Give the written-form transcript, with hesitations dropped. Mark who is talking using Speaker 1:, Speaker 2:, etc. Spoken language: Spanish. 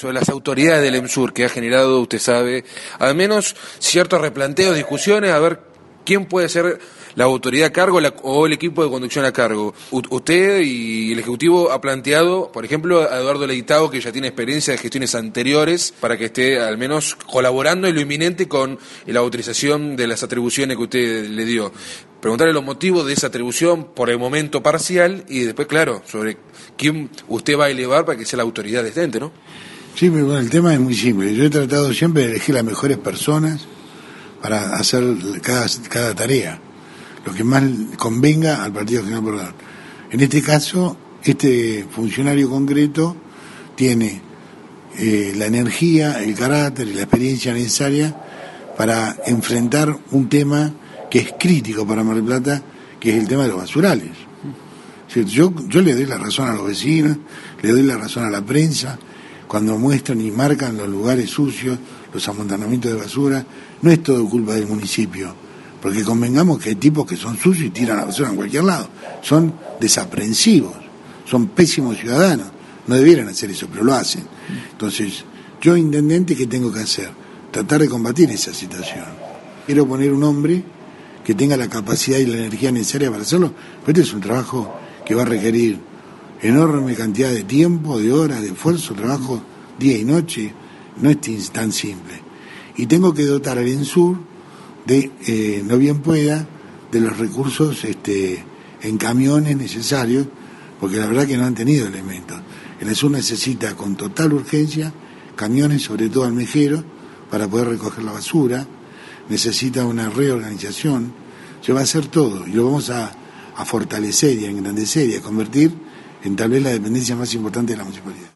Speaker 1: Sobre las autoridades del EMSUR que ha generado, usted sabe, al menos ciertos replanteos, discusiones, a ver quién puede ser la autoridad a cargo o el equipo de conducción a cargo. Usted y el Ejecutivo ha planteado, por ejemplo, a Eduardo Leitao, que ya tiene experiencia de gestiones anteriores, para que esté al menos colaborando en lo inminente con la autorización de las atribuciones que usted le dio. Preguntarle los motivos de esa atribución por el momento parcial y después, claro, sobre quién usted va a elevar para que sea la autoridad de ente, ¿no?
Speaker 2: Sí, pero bueno, el tema es muy simple. Yo he tratado siempre de elegir las mejores personas para hacer cada tarea, lo que más convenga al Partido Nacional Popular. En este caso, este funcionario concreto tiene la energía, el carácter y la experiencia necesaria para enfrentar un tema que es crítico para Mar del Plata, que es el tema de los basurales. Yo le doy la razón a los vecinos, le doy la razón a la prensa, cuando muestran y marcan los lugares sucios, los amontonamientos de basura. No es todo culpa del municipio, porque convengamos que hay tipos que son sucios y tiran la basura en cualquier lado. Son desaprensivos, son pésimos ciudadanos. No debieran hacer eso, pero lo hacen. Entonces, yo, intendente, ¿qué tengo que hacer? Tratar de combatir esa situación. Quiero poner un hombre que tenga la capacidad y la energía necesaria para hacerlo, pero este es un trabajo que va a requerir enorme cantidad de tiempo, de horas, de esfuerzo, trabajo día y noche. No es tan simple. Y tengo que dotar al ENSUR de, no bien pueda, de los recursos en camiones necesarios, porque la verdad que no han tenido elementos. El ENSUR necesita con total urgencia camiones, sobre todo almejeros, para poder recoger la basura. Necesita una reorganización. Se va a hacer todo y lo vamos a fortalecer y a engrandecer y a convertir en tal vez la dependencia más importante de la municipalidad.